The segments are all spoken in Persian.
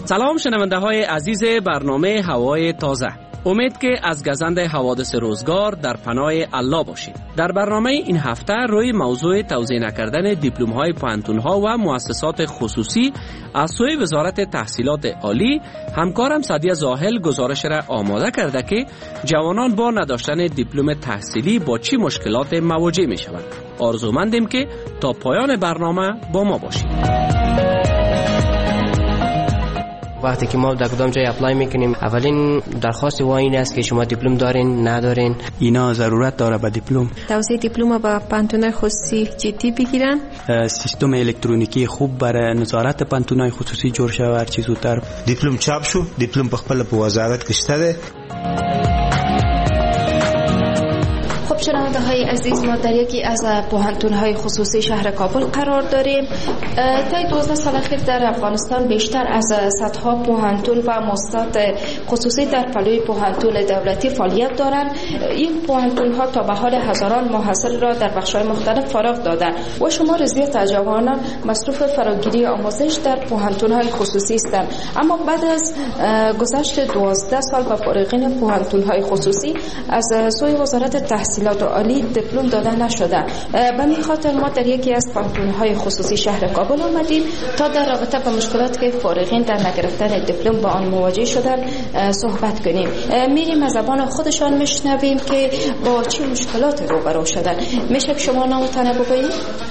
سلام شنونده های عزیز برنامه هوای تازه. امید که از گزند حوادث روزگار در پناه الله باشید. در برنامه این هفته روی موضوع توزیع نکردن دیپلم های پوهنتون ها و مؤسسات خصوصی از سوی وزارت تحصیلات عالی، همکارم سعدیه زاهل گزارش را آماده کرده که جوانان با نداشتن دیپلم تحصیلی با چی مشکلات مواجه می شوند. آرزومندیم که تا پایان برنامه با ما باشید. وقتی که ما در کدام جای اپلای میکنیم، اولین درخواست ما این است که شما دیپلم دارین ندارین. اینا ضرورت داره به دیپلم. توزیع دیپلم با پوهنتون‌های خصوصی جدی بگیرن. سیستم الکترونیکی خوب برای نظارت پوهنتون‌های خصوصی جور شود هر چی زودتر. دیپلم چاپ شو، دیپلم په خپل په وزارت کې شته ده. خب شنونده های عزیز، ما در یکی از پوهنتون های خصوصی شهر کابل قرار داریم. طی 12 سال اخیر در افغانستان بیشتر از صدها پوهنتون و مؤسسات خصوصی در پلوی پوهنتون دولتی فعالیت دارند. این پوهنتون ها تا به حال هزاران محصل را در بخش های مختلف فارغ دادند و شمار زیاد از جوانان مصروف فراگیری آموزش در پوهنتون های خصوصی هستند. اما بعد از گذشت 12 سال به فارغین پوهنتون های خصوصی از سوی وزارت تحصیلات عالی دیپلم داده نشده. به این خاطر ما در یکی از پوهنتون‌های خصوصی شهر کابل آمدیم تا در رابطه با مشکلاتی که فارغین در نگرفتن دیپلم با آن مواجه شدن صحبت کنیم. میریم از زبان خودشان میشنویم که با چه مشکلاتی روبرو شدن. میشه شما نامتون بگویید؟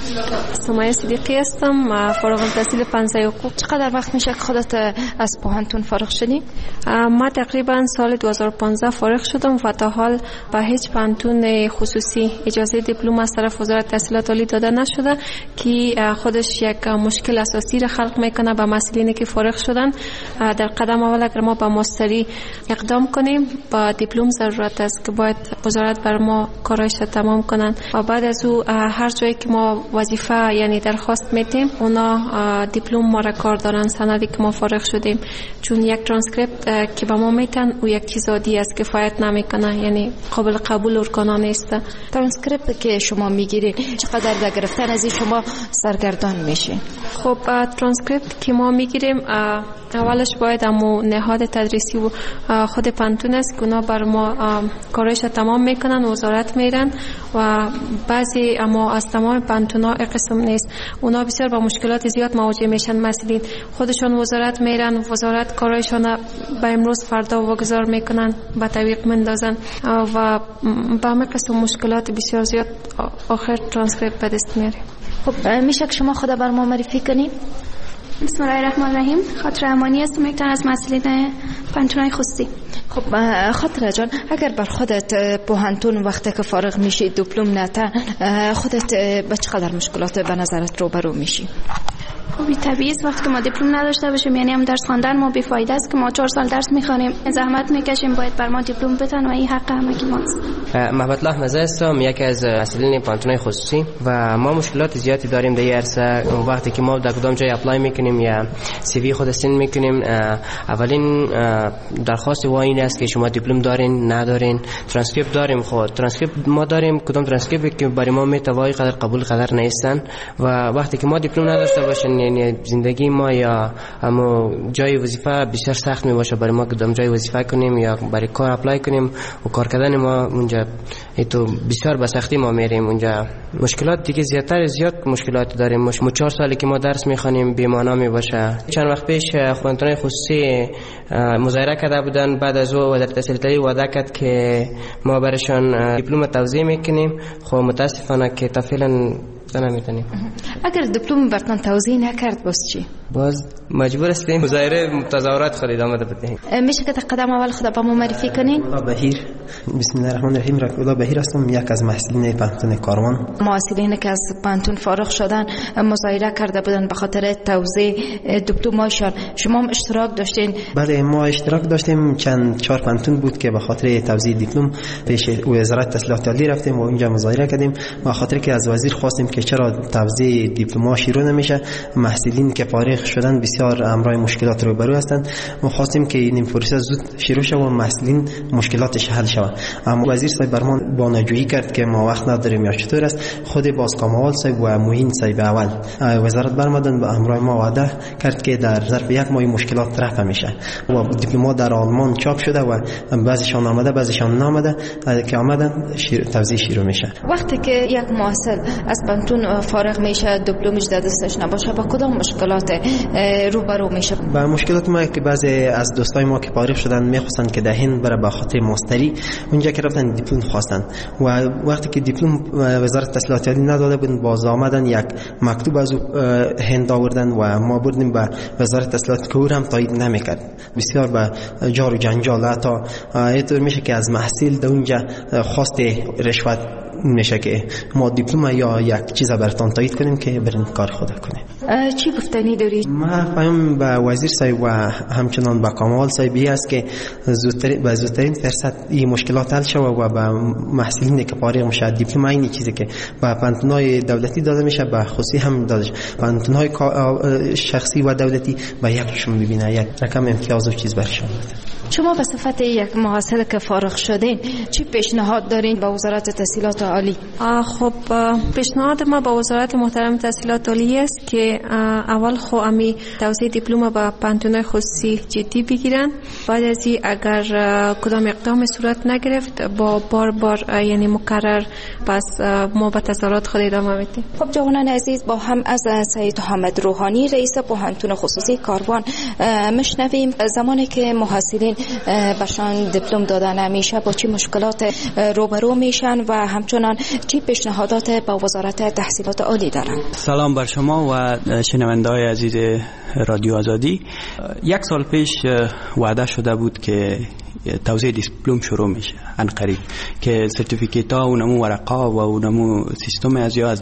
سمیه صدیقی هستم، فارغ التحصیل پنجه حقوق. چقدر وقت میشه که خودت از پوهنتون فارغ شدی؟ ما تقریبا سال 2015 فارغ شدم و تا حال به هیچ پوهنتون خصوصی اجازه دیپلم از طرف وزارت تحصیلات عالی داده نشده که خودش یک مشکل اساسی را خلق میکنه به مسئولینی که فارغ شدن. در قدم اول اگر ما به ماستری اقدام کنیم با دیپلم ضرورت است که باید وزارت بر ما کارش را تمام کنن و بعد از او هر جایی که ما وظیفه یعنی درخواست میتیم اونا دیپلم ما را کار دارن، سندی که ما فارغ شدیم. چون یک ترانسکریپت که به ما میتن او یک چیز عادی است، کفایت نمیکنه، یعنی قابل قبول ارگانا نیست. ترانسکریپت که شما میگیرید چقدر در گرفتن از این شما سرگردان میشین؟ خب ترانسکریپت که ما میگیریم اولش باید امو نهاد تدریسی و خود پوهنتون است که اونا بر ما کارش تمام میکنن، وزارت میرن و بعضی اما از تمام پوهنتون‌ها قسم نیست. اونا بسیار با مشکلات زیاد مواجه میشن. مثلا خودشون وزارت میرن، وزارت کارشون به امروز فردا واگذار میکنن، به تعویق میندازن و با همه قسم مشکلات بسیار زیاد آخر ترانسکریپت به دست میاره. خب میشه که شما خود بر ما معرفی کنید؟ بسم الله الرحمن الرحیم. خاطره امانی هستم، یک تن از مسئولین پوهنتون‌های خصوصی. خب خاطره جان، اگر بر خودت پوهنتون وقتی که فارغ میشی دیپلم نتا، خودت به چقدر مشکلات به نظرت روبرو میشی؟ خب طبیعی است وقتی که ما دیپلم نداشته باشیم، یعنی هم درس خواندن ما بیفایده است که ما 4 سال درس میخوانیم، زحمت میکشیم، باید بر ما دیپلم بدن و این حق همگی ماست. محمد الله مزه هستم، یکی از مسئولین پوهنتون‌های خصوصی و ما مشکلات زیادی داریم در این عرصه. وقتی که ما در کدام جای اپلای میکنیم یا سی وی خود سند میکنیم، اولین درخواست ما این است که شما دیپلم دارین ندارین. ترانسکریپت داریم، خود ترانسکریپت ما داریم، کدام ترانسکریپت که برای ما میتوای قدر قبول قدر نیستن و وقتی که ما دیپلم نداشته باشیم یعنی زندگی ما یا اما جای وظیفه بسیار سخت می باشه برای ما کدام جای وظیفه کنیم یا برای کار اپلای کنیم و کار کردن ما اونجا تو بسیار به سختی ما میریم اونجا. مشکلات دیگه زیاد مشکلات داریم. 4 سالی که ما درس میخوانیم بی‌معنا می باشه. چند وقت پیش پوهنتون‌های خصوصی مظاهره کرده بودن، بعد از او وزارت تحصیلات عالی وعده کرد که ما براشون دیپلم توزیع میکنیم. خب متاسفانه که تا فعلا نمیتونیم. اگر دیپلم براتون توزیع نکرد باز چی؟ باز مجبور هستیم مظاهره تظاهرات خود ادامه بدهیم. میشه که قدم اول خود با ما معرفی کنین؟ بهیر. بسم الله الرحمن الرحیم. رفیق بهیر هستم، یک از محصولین پوهنتون کاروان. محصولینی که از پوهنتون فارغ شدن مظاهره کرده بودن به خاطر توزیع دیپلم‌هاشون. شما هم اشتراک داشتین؟ بله ما اشتراک داشتیم. چند 4 پوهنتون بود که به خاطر توزیع دیپلم پیش وزارت تحصیلات عالی رفتیم و اونجا مظاهره کردیم. به خاطر که از وزیر خواستیم که چرا توزیع دیپلم‌ها شروع نمیشه. محصلین که فارغ شدن بسیار امرای مشکلات روبرو هستند. ما خواستیم که این پروسه زود شروع شه و محصلین مشکلاتش حل شود. اما وزیر صاحب برمان بانجویی کرد که ما وقت نداریم یا چطور است. خود بازکاموال صاحب و موین صاحب اول وزارت برمدن به امرای ما وعده کرد که در ظرف یک ماه مشکلات رفع میشه و دیپلم‌ها در آلمان چاپ شده و بعضیشان آمده بعضیشان نامده که آمدن توزیع شروع میشه. وقتی که یک محصل از پانتون فارغ میشه دیپلمش در دستش نباشه با کدام مشکلات روبرو میشه؟ با مشکلات ما که بعضی از دوستای ما که فارغ شدن میخواستن که دهن بره به خاطر ماستری اونجا که رفتن دیپلم خواستن و وقتی که دیپلم وزارت تحصیلات عالی نداده بود باز آمدن یک مکتوب از هند آوردن و ما بردیم به وزارت تحصیلات که او هم تایید نمیکرد. بسیار به جار و جنجال حتی اینطور میشه که از محصول در اونجا خواست رشوت میشه که ما دیپلم یا یک چیز براتون تایید کنیم که برین کار خود کنیم. چی گفتنی داری؟ ما فهم به وزیر صاحب و همچنان به کامال صاحبی است که زودترین فرصت این مشکلات حل شود و به محصلین که فارغ میشه دیپلم این چیزی که به پانتون‌های دولتی داده میشه به خصوصی هم داده میشه. پانتون‌های شخصی و دولتی به یکشون ببینه یک رقم امتیاز و چیز برشون بده. شما به صفت یک محصل که فارغ شدین چی پیشنهاد دارین به وزارت تحصیلات عالی؟ خب پیشنهاد ما به وزارت محترم تحصیلات عالی است که اول خو امی توزیع دیپلم به پانتون‌های خصوصی جدی بگیرن. بعد از این اگر کدام اقدام صورت نگرفت با بار یعنی مکرر پس ما به تظاهرات خود ادامه میدیم. خب جوانان عزیز با هم از سید حامد روحانی رئیس پانتون خصوصی کاروان مشنویم زمانی که محصلین بهشان دیپلم داده نمیشه با چه مشکلات روبرو میشن و همچنان چه پیشنهادات با وزارت تحصیلات عالی دارن. سلام بر شما و شنونده‌های عزیز رادیو آزادی. یک سال پیش وعده شده بود که توزیع دیپلم شروع میشه عنقریب که سرتیفیکیت ها و نمو ورقا و نمو سیستم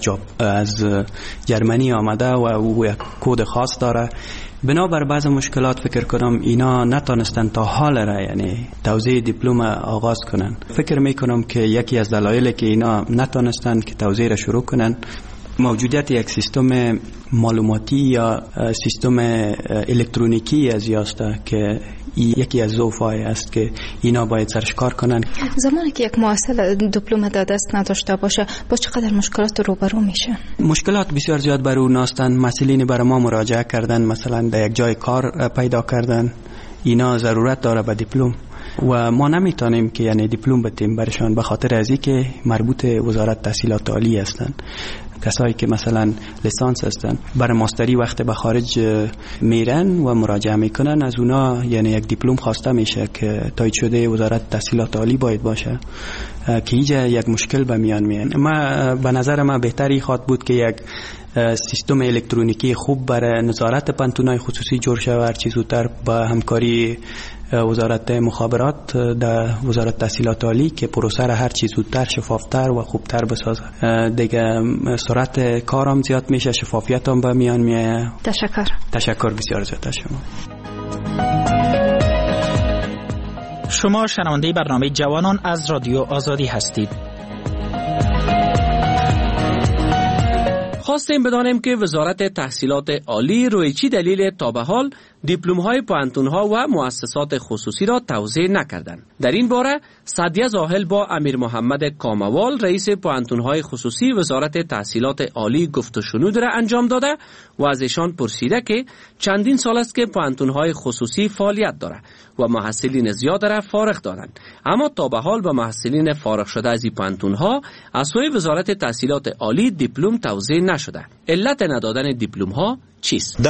از جرمنی آمده و او یک کد خاص داره. بنابر بعض مشکلات فکر کنم اینا نتونستن تا حال را یعنی توزیع دیپلم آغاز کنن. فکر میکنم که یکی از دلایلی که اینا نتونستن که توزیع را شروع کنن موجودیت یک سیستم معلوماتی یا سیستم الکترونیکی از یاسته که یکی از ضعف‌های است که اینا باید سرش کار کنن. زمانی که یک محصل دیپلم در دست نداشته باشه با چقدر مشکلات روبرو میشه؟ مشکلات بسیار زیاد بر اون هستند. مسئولین بر ما مراجعه کردن، مثلا در یک جای کار پیدا کردن، اینا ضرورت داره به دیپلم و ما نمیتونیم که یعنی دیپلم بدیم برشان به خاطر از اینکه مربوط وزارت تحصیلات عالی هستند. کسایی که مثلا لیسانس هستن برای ماستری وقت به خارج میرن و مراجعه میکنن از اونا یعنی یک دیپلم خواسته میشه که تایید شده وزارت تحصیلات عالی باید باشه که اینجا یک مشکل به میان میاد. ما به نظر ما بهتری خواد بود که یک سیستم الکترونیکی خوب برای نظارت پانتون‌های خصوصی جور شود هر چی زودتر با همکاری وزارت مخابرات در وزارت تحصیلات عالی که پروسه را هر چی زودتر شفافتر و خوبتر بسازه. دیگه سرعت کارم زیاد میشه، شفافیت هم به میان میاد. تشکر بسیار زیاد از شما. شما شنونده برنامه جوانان از رادیو آزادی هستید. خواستیم بدانیم که وزارت تحصیلات عالی روی چی دلیل تا به حال دیپلم‌های پانتون‌ها و مؤسسات خصوصی را توزیع نکردند. در این باره سعدیه زاهل با امیر محمد کاموال رئیس پانتون‌های خصوصی وزارت تحصیلات عالی گفت و شنود را انجام داده و از ایشان پرسیده که چندین سال است که پانتون‌های خصوصی فعالیت دارد و محصلین زیاد را فارغ دارند، اما تا به حال به محصلین فارغ شده از این پانتون‌ها از سوی وزارت تحصیلات عالی دیپلم توزیع نشده. علت ندادن دیپلم‌ها چیست؟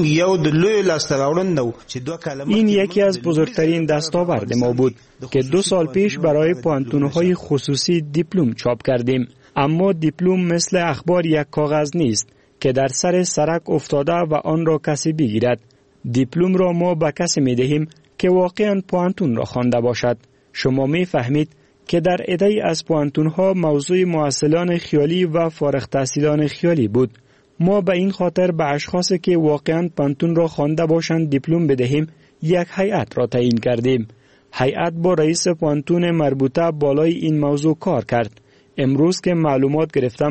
این یکی از بزرگترین دستاورد ما بود که 2 سال پیش برای پانتون‌های خصوصی دیپلم چاپ کردیم. اما دیپلم مثل اخبار یک کاغذ نیست که در سر سرک افتاده و آن را کسی بگیرد. دیپلم را ما به کسی می دهیم که واقعاً پانتون را خوانده باشد. شما می فهمید که در عده‌ای از پانتون‌ها موضوع محصلان خیالی و فارغ التحصیلان خیالی بود. ما به این خاطر به اشخاصی که واقعاً پانتون را خوانده باشند دیپلم بدهیم یک هیئت را تعیین کردیم. هیئت با رئیس پانتون مربوطه بالای این موضوع کار کرد. امروز که معلومات گرفتم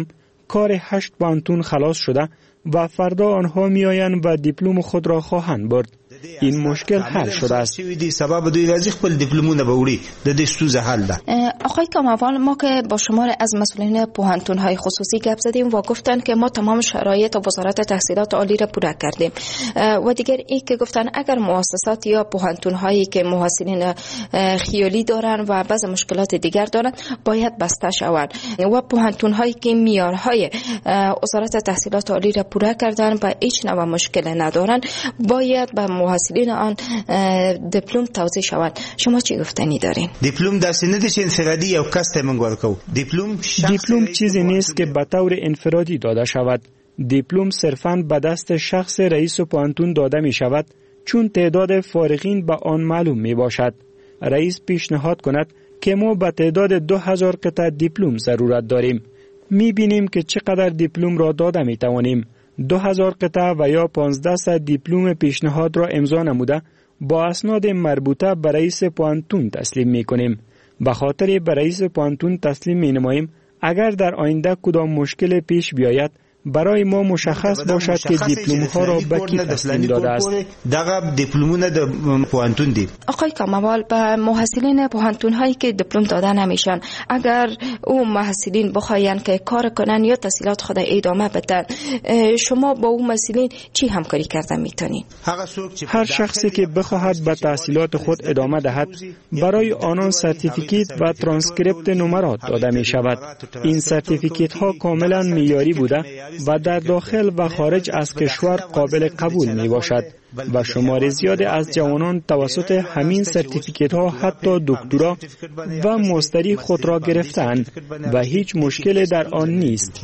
کار 8 پانتون خلاص شده و فردا آنها میآیند و دیپلم خود را خواهند برد. این مشکل حل شده است. سبب دوی راځي خپل دیپلمونه به وړي د دې ستونزه حل ده. آقای کاموال، ما که با شمار از مسئولین پوهنتون‌های خصوصی گپ زدیم و گفتن که ما تمام شرایط وزارت تحصیلات عالی را پوره کردیم و دیگر این که گفتن اگر مؤسسات یا پوهنتون‌هایی که محصلین خیالی دارن و بعض مشکلات دیگر دارن باید بسته شوند و پوهنتون‌هایی که معیارهای وزارت تحصیلات عالی را پوره کردن و هیچ نوع مشکل ندارن باید به محصلین آن دیپلم توزیع شود. شما چی گفتنی دارین؟ دیپلم داسې نه دي چې انفرادي یو کس ته موږ ورکو. دیپلم چیزی نیست که به طور انفرادی داده شود. دیپلم صرفاً به دست شخص رئیس پوهنتون داده می شود چون تعداد فارغین به آن معلوم می باشد. رئیس پیشنهاد کند که ما به تعداد 2000 قطعه دیپلم ضرورت داریم. می بینیم که چقدر دیپلم را داده می توانیم. 2000 قطعه و یا 1500 دیپلم پیشنهاد را امضا نموده با اسناد مربوطه به رئیس پوهنتون تسلیم می کنیم. به خاطر به رئیس پوهنتون تسلیم می نماییم اگر در آینده کدام مشکل پیش بیاید برای ما مشخص باشد که دیپلم ها را به کی تسلیم داده است. دغه دیپلمونه د پوهنتون دي. آقای کاموال، به محصلین پوهنتون هایی که دیپلم داده نمیشن اگر او محصلین بخواین که کار کنن یا تحصیلات خود ادامه بدن شما با او محصلین چی همکاری کردن میتونین؟ هر شخصی که بخواهد به تحصیلات خود ادامه دهد برای آنان سرتیفیکیت و ترانسکریپت نمرات داده می شود. این سرتیفیکیت ها کاملا معیاری بوده و در داخل و خارج از کشور قابل قبول می باشد و شمار زیادی از جوانان توسط همین سرتیفیکیت ها حتی دکترا و ماستری خود را گرفتند و هیچ مشکل در آن نیست.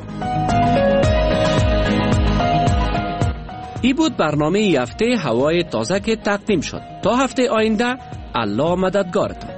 این بود برنامه هفته هوای تازه که تقدیم شد. تا هفته آینده الله مددگارتان.